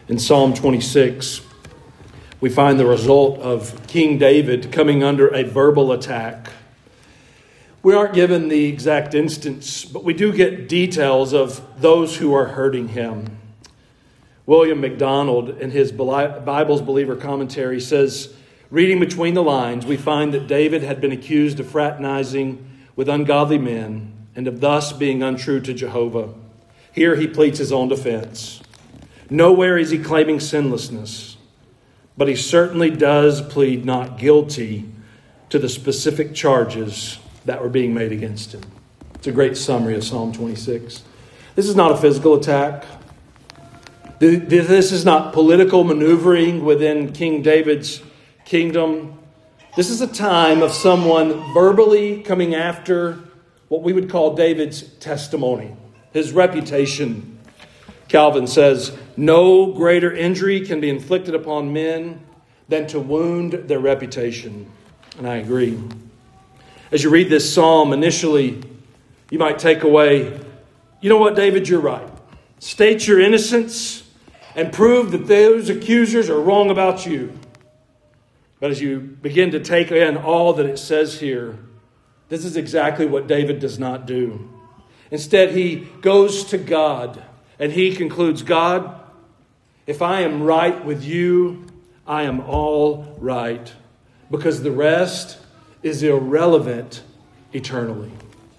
In Psalm 26, we find the result of King David coming under a verbal attack. We aren't given the exact instance, but we do get details of those who are hurting him. William MacDonald, in his Bible's Believer commentary, says, reading between the lines, we find that David had been accused of fraternizing with ungodly men and of thus being untrue to Jehovah. Here he pleads his own defense. Nowhere is he claiming sinlessness, but he certainly does plead not guilty to the specific charges that were being made against him. It's a great summary of Psalm 26. This is not a physical attack. This is not political maneuvering within King David's kingdom. This is a time of someone verbally coming after what we would call David's testimony, his reputation. Calvin says, no greater injury can be inflicted upon men than to wound their reputation. And I agree. As you read this psalm, initially, you might take away, you know what, David, you're right. State your innocence and prove that those accusers are wrong about you. But as you begin to take in all that it says here, this is exactly what David does not do. Instead, he goes to God and he concludes, God, if I am right with you, I am all right, because the rest is irrelevant eternally.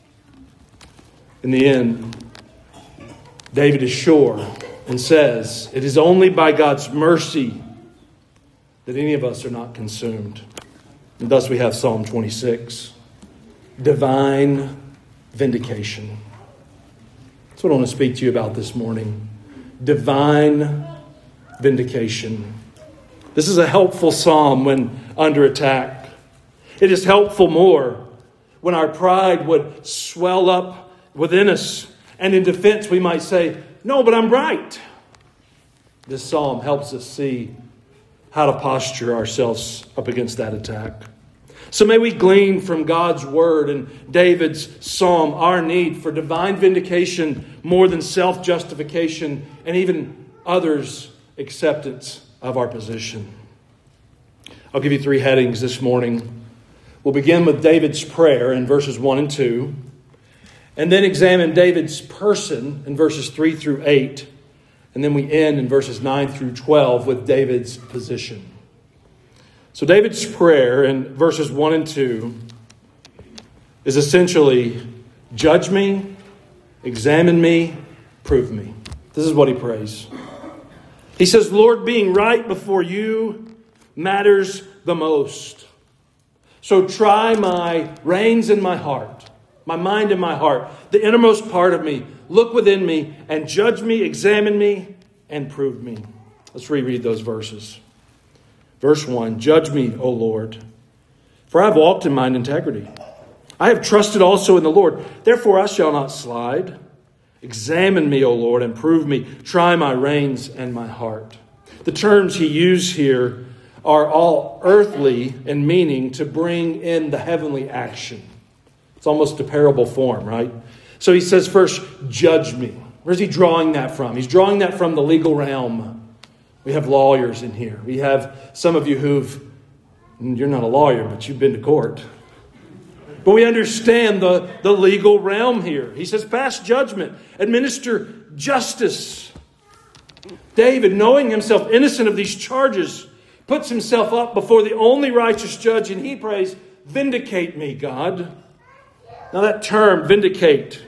In the end, David is sure and says, it is only by God's mercy that any of us are not consumed. And thus we have Psalm 26, divine vindication. That's what I want to speak to you about this morning. Divine vindication. This is a helpful psalm when under attack. It is helpful more when our pride would swell up within us. And in defense, we might say, no, but I'm right. This psalm helps us see how to posture ourselves up against that attack. So may we glean from God's word and David's psalm our need for divine vindication more than self-justification and even others' acceptance of our position. I'll give you 3 headings this morning. We'll begin with David's prayer in verses 1 and 2, and then examine David's person in verses 3 through 8, and then we end in verses 9 through 12 with David's position. So David's prayer in verses 1 and 2 is essentially, judge me, examine me, prove me. This is what he prays. He says, Lord, being right before you matters the most. So try my reins in my heart, my mind and my heart, the innermost part of me. Look within me and judge me, examine me, and prove me. Let's reread those verses. Verse 1, judge me, O Lord, for I have walked in mine integrity. I have trusted also in the Lord. Therefore I shall not slide. Examine me, O Lord, and prove me. Try my reins and my heart. The terms he used here are all earthly in meaning to bring in the heavenly action. It's almost a parable form, right? So he says first, judge me. Where's he drawing that from? He's drawing that from the legal realm. We have lawyers in here. We have some of you you're not a lawyer, but you've been to court. But we understand the legal realm here. He says, pass judgment, administer justice. David, knowing himself innocent of these charges, puts himself up before the only righteous judge, and he prays, vindicate me, God. Now that term, vindicate,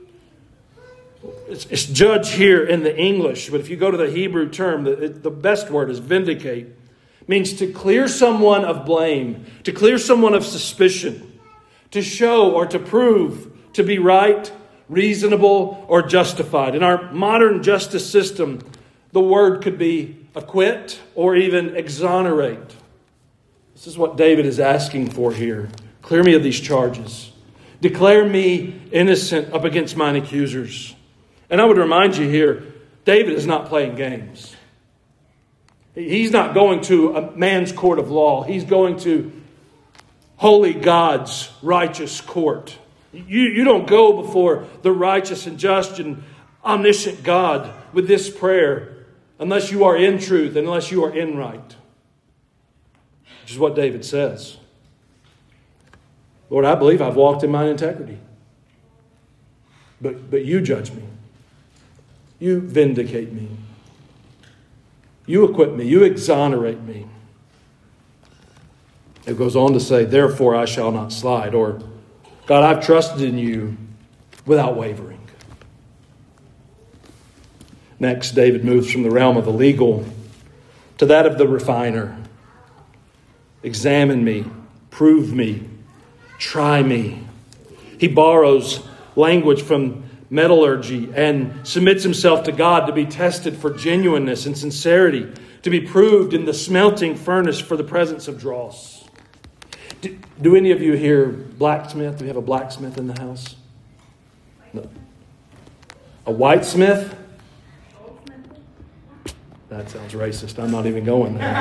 it's judge here in the English, but if you go to the Hebrew term, the best word is vindicate. It means to clear someone of blame, to clear someone of suspicion, to show or to prove to be right, reasonable, or justified. In our modern justice system, the word could be acquit or even exonerate. This is what David is asking for here. Clear me of these charges. Declare me innocent up against mine accusers. And I would remind you here, David is not playing games. He's not going to a man's court of law. He's going to holy God's righteous court. You don't go before the righteous and just and omniscient God with this prayer unless you are in truth, unless you are in right. Which is what David says. Lord, I believe I've walked in my integrity. But you judge me. You vindicate me. You acquit me. You exonerate me. It goes on to say, therefore I shall not slide. Or, God, I've trusted in you without wavering. Next, David moves from the realm of the legal to that of the refiner. Examine me, prove me, try me. He borrows language from metallurgy and submits himself to God to be tested for genuineness and sincerity, to be proved in the smelting furnace for the presence of dross. Do any of you here blacksmith? Do we have a blacksmith in the house? No. A whitesmith? That sounds racist. I'm not even going there.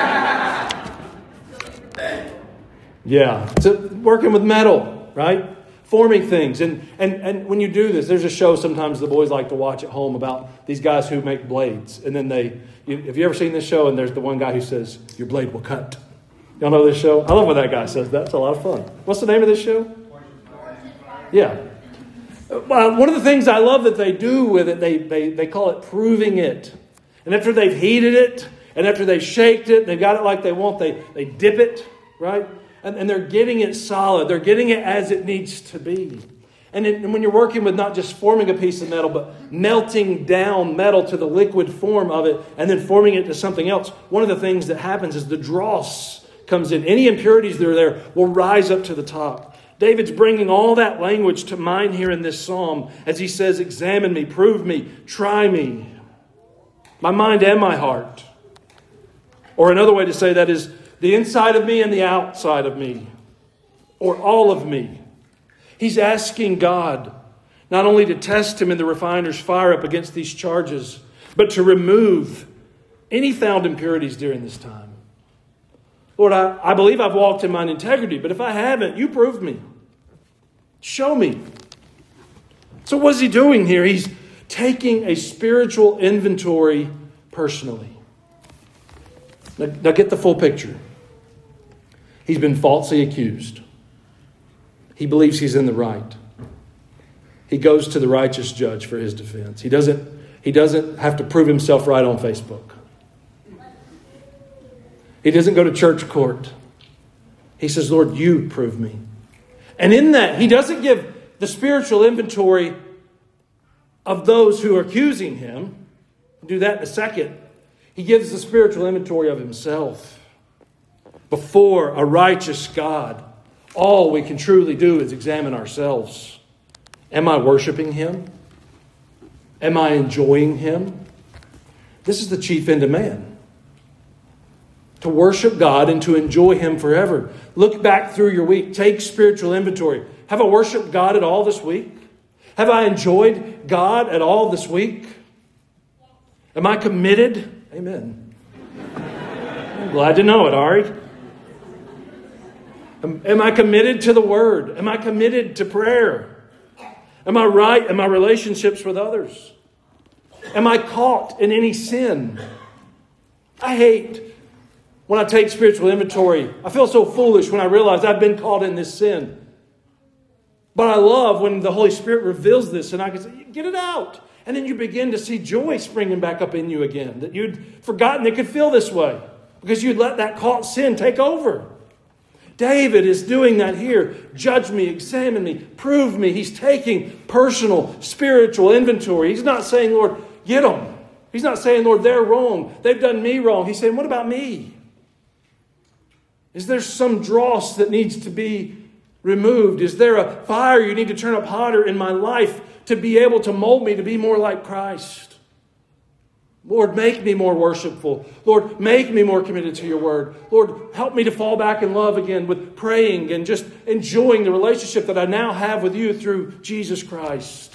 Yeah. So working with metal, right? Forming things. And when you do this, there's a show sometimes the boys like to watch at home about these guys who make blades. And then have you ever seen this show? And there's the one guy who says, your blade will cut. Y'all know this show? I love when that guy says that. It's a lot of fun. What's the name of this show? Yeah. Well, one of the things I love that they do with it, they call it proving it. And after they've heated it, and after they've shaked it, they've got it like they want, they dip it, right? And they're getting it solid. They're getting it as it needs to be. And when you're working with not just forming a piece of metal, but melting down metal to the liquid form of it, and then forming it to something else, one of the things that happens is the dross comes in. Any impurities that are there will rise up to the top. David's bringing all that language to mind here in this psalm as he says, examine me, prove me, try me. My mind and my heart. Or another way to say that is the inside of me and the outside of me. Or all of me. He's asking God not only to test him in the refiner's fire up against these charges, but to remove any found impurities during this time. Lord, I believe I've walked in my integrity, but if I haven't, you prove me. Show me. So what is he doing here? He's taking a spiritual inventory personally. Now get the full picture. He's been falsely accused. He believes he's in the right. He goes to the righteous judge for his defense. He doesn't have to prove himself right on Facebook. He doesn't go to church court. He says, Lord, you prove me. And in that, he doesn't give the spiritual inventory of those who are accusing him. We'll do that in a second. He gives the spiritual inventory of himself. Before a righteous God, all we can truly do is examine ourselves. Am I worshiping him? Am I enjoying him? This is the chief end of man. To worship God and to enjoy him forever. Look back through your week. Take spiritual inventory. Have I worshiped God at all this week? Have I enjoyed God at all this week? Am I committed? Amen. I'm glad to know it, Ari. Am I committed to the Word? Am I committed to prayer? Am I right in my relationships with others? Am I caught in any sin? I hate when I take spiritual inventory. I feel so foolish when I realize I've been caught in this sin. But I love when the Holy Spirit reveals this and I can say, get it out. And then you begin to see joy springing back up in you again. That you'd forgotten it could feel this way. Because you'd let that caught sin take over. David is doing that here. Judge me, examine me, prove me. He's taking personal, spiritual inventory. He's not saying, Lord, get them. He's not saying, Lord, they're wrong. They've done me wrong. He's saying, what about me? Is there some dross that needs to be removed? Is there a fire you need to turn up hotter in my life to be able to mold me to be more like Christ? Lord, make me more worshipful. Lord, make me more committed to your word. Lord, help me to fall back in love again with praying and just enjoying the relationship that I now have with you through Jesus Christ.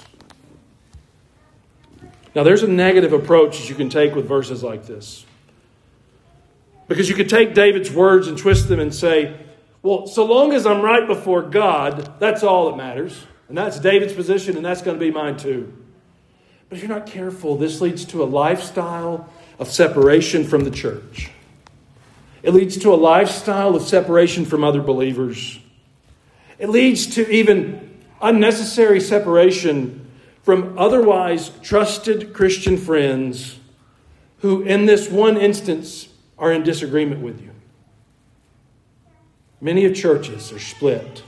Now, there's a negative approach that you can take with verses like this. Because you could take David's words and twist them and say, well, so long as I'm right before God, that's all that matters. And that's David's position, and that's going to be mine too. But if you're not careful, this leads to a lifestyle of separation from the church. It leads to a lifestyle of separation from other believers. It leads to even unnecessary separation from otherwise trusted Christian friends who, in this one instance, are in disagreement with you. Many of churches are split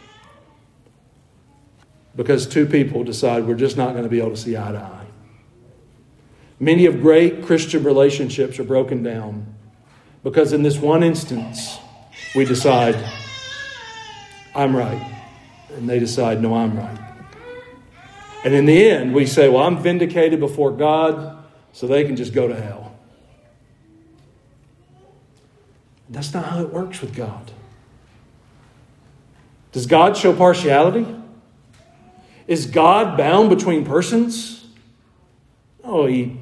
because two people decide we're just not going to be able to see eye to eye. Many of great Christian relationships are broken down because in this one instance, we decide, I'm right. And they decide, no, I'm right. And in the end, we say, well, I'm vindicated before God, so they can just go to hell. That's not how it works with God. Does God show partiality? Is God bound between persons? Oh, He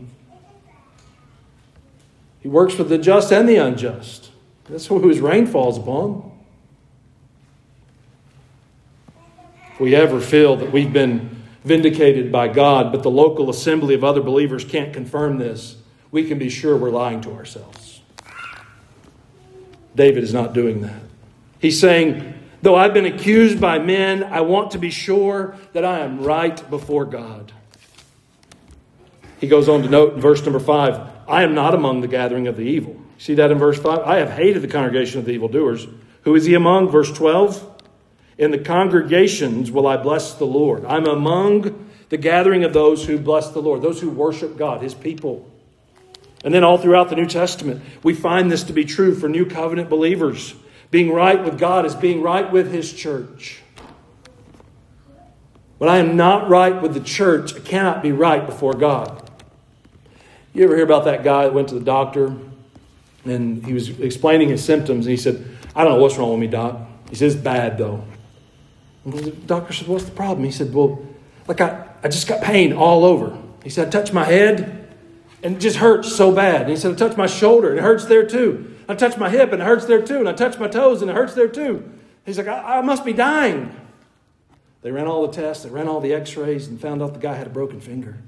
works with the just and the unjust. That's who His rain falls upon. If we ever feel that we've been vindicated by God, but the local assembly of other believers can't confirm this, we can be sure we're lying to ourselves. David is not doing that. He's saying, though I've been accused by men, I want to be sure that I am right before God. He goes on to note in verse number 5, I am not among the gathering of the evil. See that in verse 5? I have hated the congregation of the evildoers. Who is he among? Verse 12. In the congregations will I bless the Lord. I'm among the gathering of those who bless the Lord, those who worship God, His people. And then all throughout the New Testament, we find this to be true for New Covenant believers. Being right with God is being right with His church. When I am not right with the church, I cannot be right before God. You ever hear about that guy that went to the doctor and he was explaining his symptoms and he said, I don't know what's wrong with me, doc. He says, it's bad though. And the doctor said, what's the problem? He said, well, I just got pain all over. He said, I touched my head and it just hurts so bad. And he said, I touched my shoulder and it hurts there too. I touched my hip and it hurts there too. And I touched my toes and it hurts there too. He's like, I must be dying. They ran all the tests, they ran all the x-rays and found out the guy had a broken finger.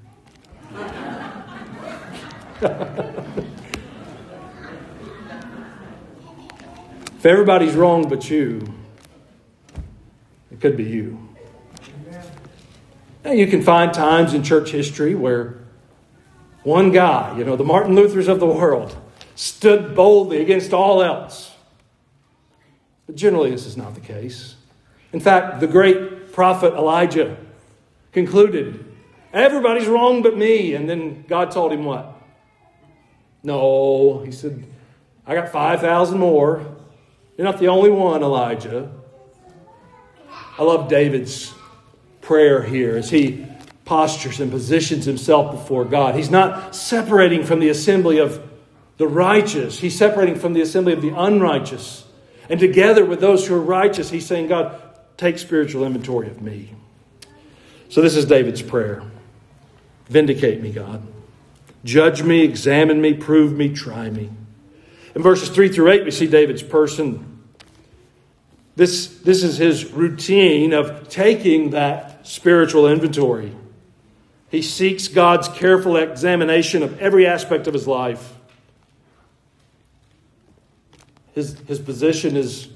If everybody's wrong but you, it could be you. Now, you can find times in church history where one guy, the Martin Luthers of the world, stood boldly against all else. But generally, this is not the case. In fact, the great prophet Elijah concluded, everybody's wrong but me. And then God told him what? No, he said, I got 5,000 more. You're not the only one, Elijah. I love David's prayer here as he postures and positions himself before God. He's not separating from the assembly of the righteous. He's separating from the assembly of the unrighteous. And together with those who are righteous, he's saying, God, take spiritual inventory of me. So this is David's prayer. Vindicate me, God. Judge me, examine me, prove me, try me. In verses 3 through 8, we see David's person. This is his routine of taking that spiritual inventory. He seeks God's careful examination of every aspect of his life. His position is,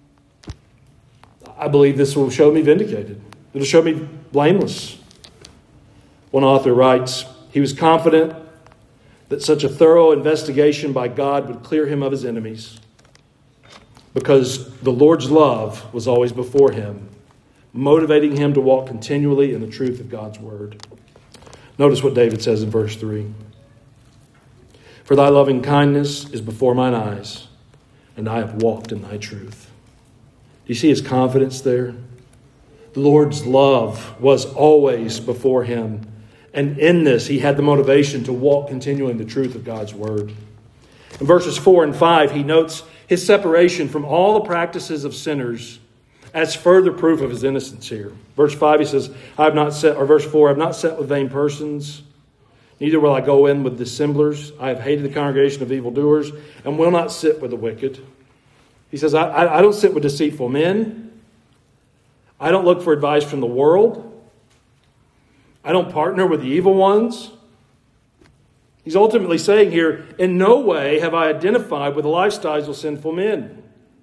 I believe this will show me vindicated. It will show me blameless. One author writes, he was confident that such a thorough investigation by God would clear him of his enemies, because the Lord's love was always before him, motivating him to walk continually in the truth of God's word. Notice what David says in verse 3. For thy loving kindness is before mine eyes, and I have walked in thy truth. Do you see his confidence there? The Lord's love was always before him. And in this, he had the motivation to walk continually in the truth of God's word. In verses 4 and 5, he notes his separation from all the practices of sinners as further proof of his innocence here. Verse 5, he says, verse 4, I have not sat with vain persons, neither will I go in with dissemblers. I have hated the congregation of evildoers, and will not sit with the wicked. He says, I don't sit with deceitful men. I don't look for advice from the world. I don't partner with the evil ones. He's ultimately saying here, in no way have I identified with the lifestyles of sinful men.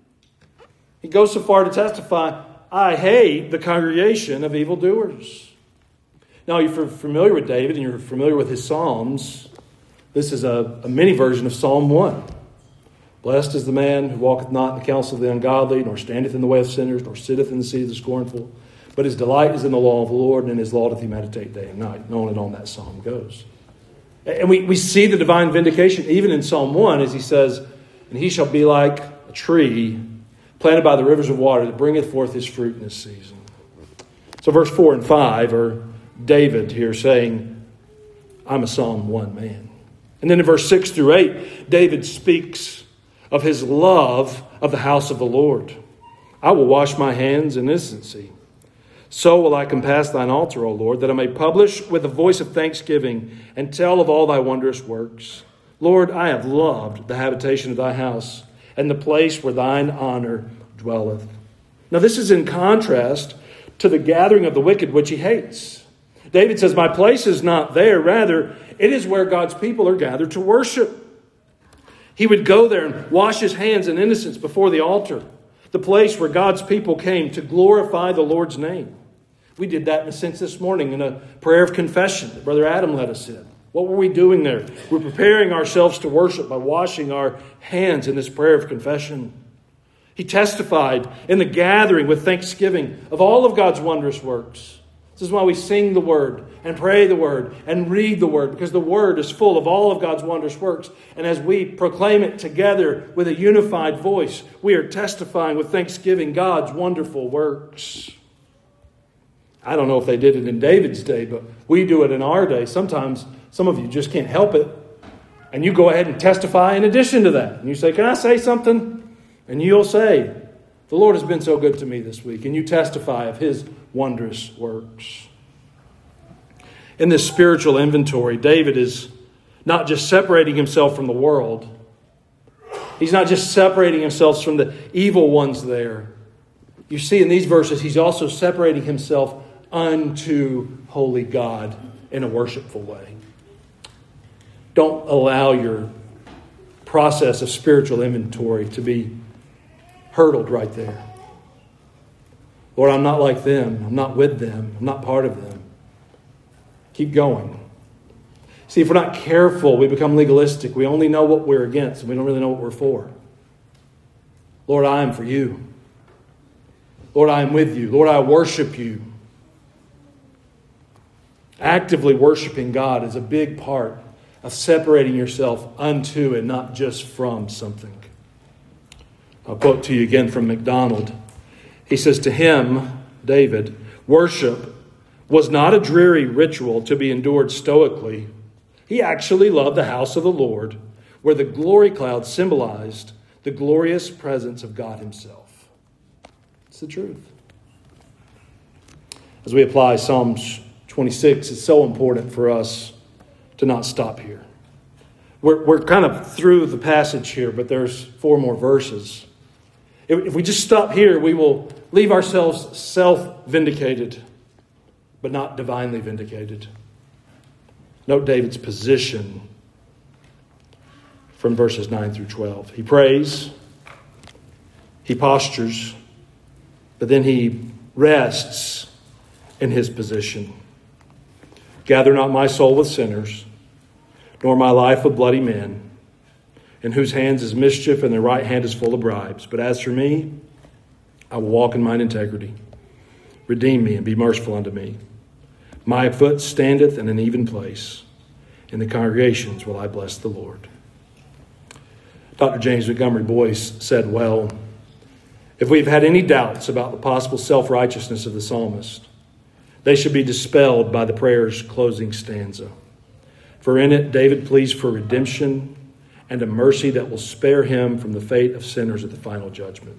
He goes so far to testify, I hate the congregation of evildoers. Now, if you're familiar with David and you're familiar with his Psalms, this is a mini version of Psalm 1. Blessed is the man who walketh not in the counsel of the ungodly, nor standeth in the way of sinners, nor sitteth in the seat of the scornful. But his delight is in the law of the Lord, and in his law doth he meditate day and night. And on that psalm goes. And we see the divine vindication even in Psalm 1 as he says, and he shall be like a tree planted by the rivers of water that bringeth forth his fruit in his season. So verse 4 and 5 are David here saying, I'm a Psalm 1 man. And then in verse 6 through 8, David speaks of his love of the house of the Lord. I will wash my hands in innocency. So will I compass thine altar, O Lord, that I may publish with a voice of thanksgiving and tell of all thy wondrous works. Lord, I have loved the habitation of thy house and the place where thine honor dwelleth. Now this is in contrast to the gathering of the wicked, which he hates. David says, my place is not there. Rather, it is where God's people are gathered to worship. He would go there and wash his hands in innocence before the altar, the place where God's people came to glorify the Lord's name. We did that in a sense this morning in a prayer of confession that Brother Adam led us in. What were we doing there? We're preparing ourselves to worship by washing our hands in this prayer of confession. He testified in the gathering with thanksgiving of all of God's wondrous works. This is why we sing the Word and pray the Word and read the Word, because the Word is full of all of God's wondrous works. And as we proclaim it together with a unified voice, we are testifying with thanksgiving God's wonderful works. I don't know if they did it in David's day, but we do it in our day. Sometimes some of you just can't help it. And you go ahead and testify in addition to that. And you say, can I say something? And you'll say, the Lord has been so good to me this week. And you testify of His wondrous works. In this spiritual inventory, David is not just separating himself from the world. He's not just separating himself from the evil ones there. You see in these verses, he's also separating himself unto holy God in a worshipful way. Don't allow your process of spiritual inventory to be hurdled right there. Lord, I'm not like them. I'm not with them. I'm not part of them. Keep going. See, if we're not careful, we become legalistic. We only know what we're against, and we don't really know what we're for. Lord, I am for you. Lord, I am with you. Lord, I worship you. Actively worshiping God is a big part of separating yourself unto and not just from something. I'll quote to you again from MacDonald. He says, to him, David, worship was not a dreary ritual to be endured stoically. He actually loved the house of the Lord, where the glory cloud symbolized the glorious presence of God Himself. It's the truth. As we apply Psalms 26, it's so important for us to not stop here. We're kind of through the passage here, but there's 4 more verses. If we just stop here, we will leave ourselves self-vindicated, but not divinely vindicated. Note David's position from verses 9 through 12. He prays, he postures, but then he rests in his position. Gather not my soul with sinners, nor my life with bloody men, in whose hands is mischief and their right hand is full of bribes. But as for me, I will walk in mine integrity. Redeem me and be merciful unto me. My foot standeth in an even place. In the congregations will I bless the Lord. Dr. James Montgomery Boyce said, well, if we've had any doubts about the possible self-righteousness of the psalmist, they should be dispelled by the prayer's closing stanza. For in it, David pleads for redemption and a mercy that will spare him from the fate of sinners at the final judgment.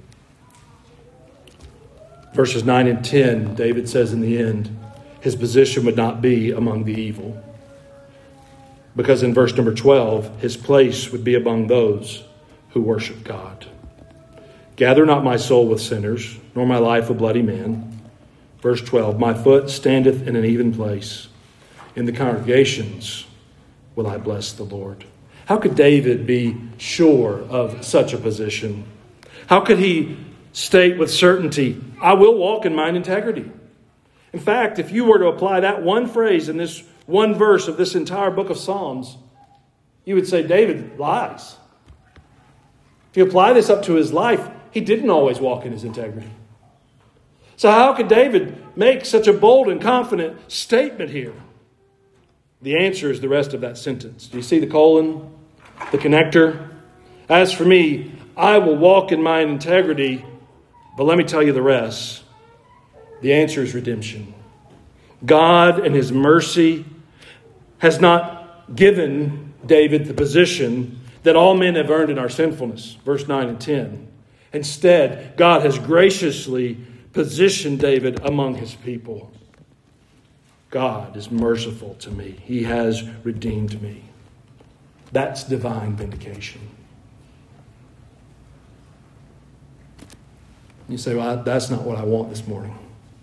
Verses 9 and 10, David says in the end, his position would not be among the evil. Because in verse number 12, his place would be among those who worship God. Gather not my soul with sinners, nor my life with bloody men. Verse 12, my foot standeth in an even place. In the congregations will I bless the Lord. How could David be sure of such a position? How could he state with certainty, I will walk in mine integrity? In fact, if you were to apply that one phrase in this one verse of this entire book of Psalms, you would say David lies. If you apply this up to his life, he didn't always walk in his integrity. So how could David make such a bold and confident statement here? The answer is the rest of that sentence. Do you see the colon, the connector? As for me, I will walk in mine integrity, but let me tell you the rest. The answer is redemption. God in His mercy has not given David the position that all men have earned in our sinfulness. Verse 9 and 10. Instead, God has graciously positioned David among His people. God is merciful to me. He has redeemed me. That's divine vindication. You say, well, that's not what I want this morning.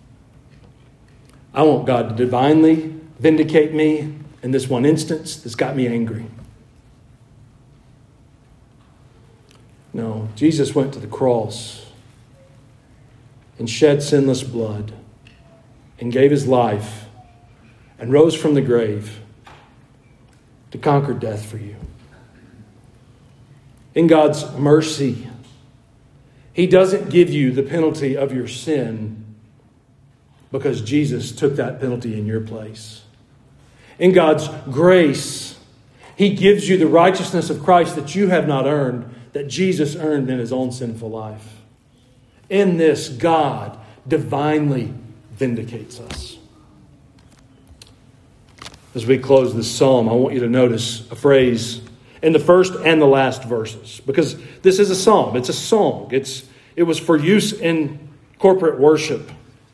I want God to divinely vindicate me in this one instance that's got me angry. No, Jesus went to the cross and shed sinless blood and gave His life and rose from the grave to conquer death for you. In God's mercy, He doesn't give you the penalty of your sin because Jesus took that penalty in your place. In God's grace, He gives you the righteousness of Christ that you have not earned, that Jesus earned in His own sinful life. In this, God divinely vindicates us. As we close this psalm, I want you to notice a phrase in the first and the last verses, because this is a psalm. It's a song. It was for use in corporate worship.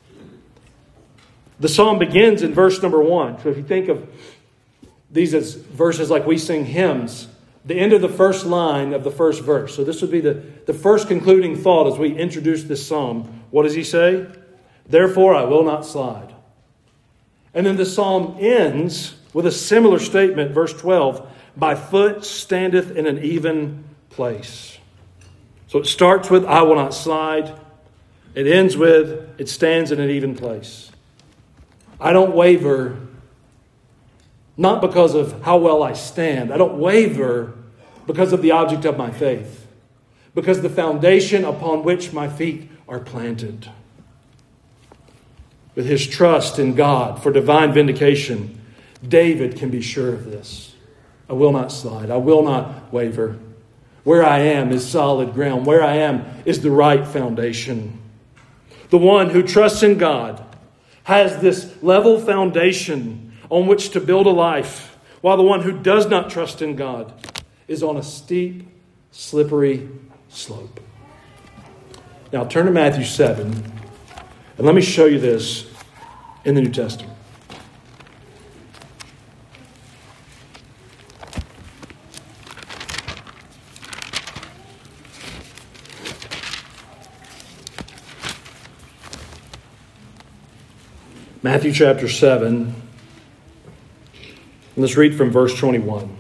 The psalm begins in verse number 1. So if you think of these as verses like we sing hymns, the end of the first line of the first verse. So this would be the first concluding thought as we introduce this psalm. What does he say? Therefore I will not slide. And then the psalm ends with a similar statement, verse 12. My foot standeth in an even place. So it starts with, I will not slide. It ends with, it stands in an even place. I don't waver, not because of how well I stand. I don't waver because of the object of my faith. Because the foundation upon which my feet are planted. With his trust in God for divine vindication, David can be sure of this. I will not slide. I will not waver. Where I am is solid ground. Where I am is the right foundation. The one who trusts in God has this level foundation on which to build a life, while the one who does not trust in God is on a steep, slippery slope. Now turn to Matthew 7, and let me show you this in the New Testament. Matthew chapter 7. And let's read from verse 21.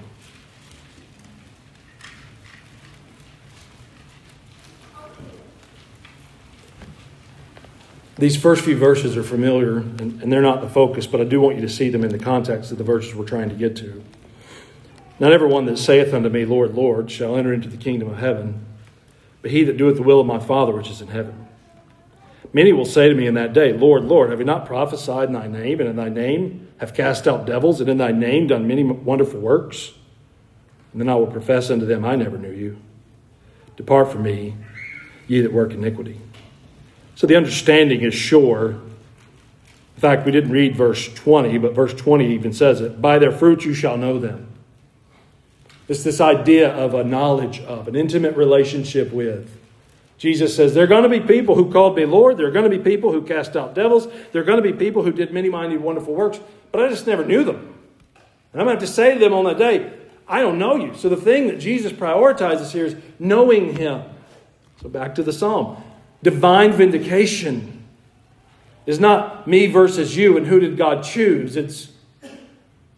These first few verses are familiar, and they're not the focus, but I do want you to see them in the context of the verses we're trying to get to. Not everyone that saith unto me, Lord, Lord, shall enter into the kingdom of heaven, but he that doeth the will of my Father which is in heaven. Many will say to me in that day, Lord, Lord, have we not prophesied in thy name, and in thy name have cast out devils, and in thy name done many wonderful works? And then I will profess unto them, I never knew you. Depart from me, ye that work iniquity. So the understanding is sure. In fact, we didn't read verse 20, but verse 20 even says it. By their fruits you shall know them. It's this idea of a knowledge of, an intimate relationship with. Jesus says, there are going to be people who called me Lord. There are going to be people who cast out devils. There are going to be people who did many mighty wonderful works. But I just never knew them. And I'm going to have to say to them on that day, I don't know you. So the thing that Jesus prioritizes here is knowing him. So back to the psalm. Divine vindication. is not me versus you and who did God choose. It's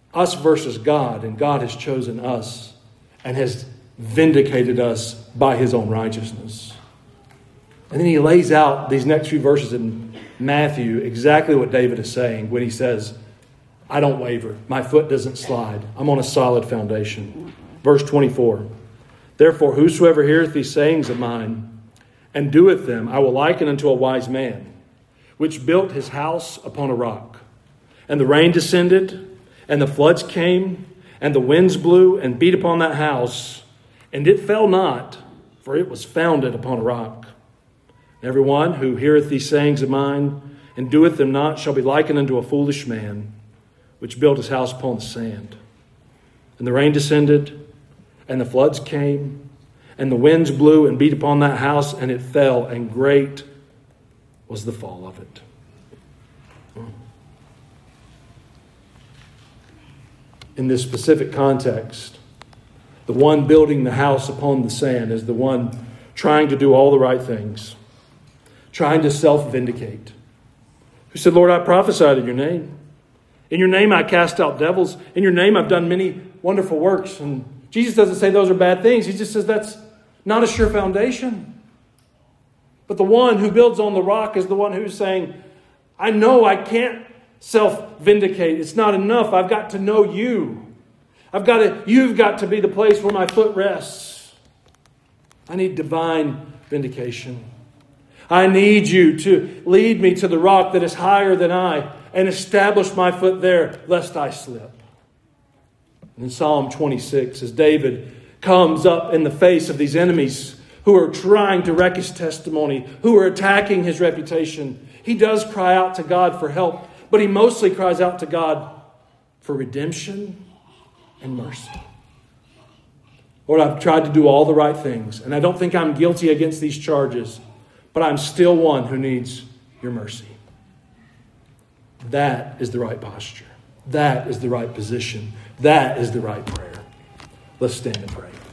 Us versus God, and God has chosen us and has vindicated us by his own righteousness. And then he lays out these next few verses in Matthew exactly what David is saying when he says, I don't waver. My foot doesn't slide. I'm on a solid foundation. Verse 24. Therefore, whosoever heareth these sayings of mine and doeth them, I will liken unto a wise man, which built his house upon a rock. And the rain descended, and the floods came, and the winds blew and beat upon that house, and it fell not, for it was founded upon a rock. Every one who heareth these sayings of mine and doeth them not shall be likened unto a foolish man, which built his house upon the sand. And the rain descended, and the floods came, and the winds blew and beat upon that house, and it fell, and great was the fall of it. In this specific context, the one building the house upon the sand is the one trying to do all the right things, trying to self-vindicate. Who said, Lord, I prophesied in your name. In your name I cast out devils. In your name I've done many wonderful works. And Jesus doesn't say those are bad things. He just says that's not a sure foundation. But the one who builds on the rock is the one who's saying, I know I can't self-vindicate. It's not enough. I've got to know you. You've got to be the place where my foot rests. I need divine vindication. I need you to lead me to the rock that is higher than I and establish my foot there, lest I slip. And in Psalm 26, as David comes up in the face of these enemies who are trying to wreck his testimony, who are attacking his reputation, he does cry out to God for help, but he mostly cries out to God for redemption and mercy. Lord, I've tried to do all the right things, and I don't think I'm guilty against these charges, but I'm still one who needs your mercy. That is the right posture. That is the right position. That is the right prayer. Let's stand and pray.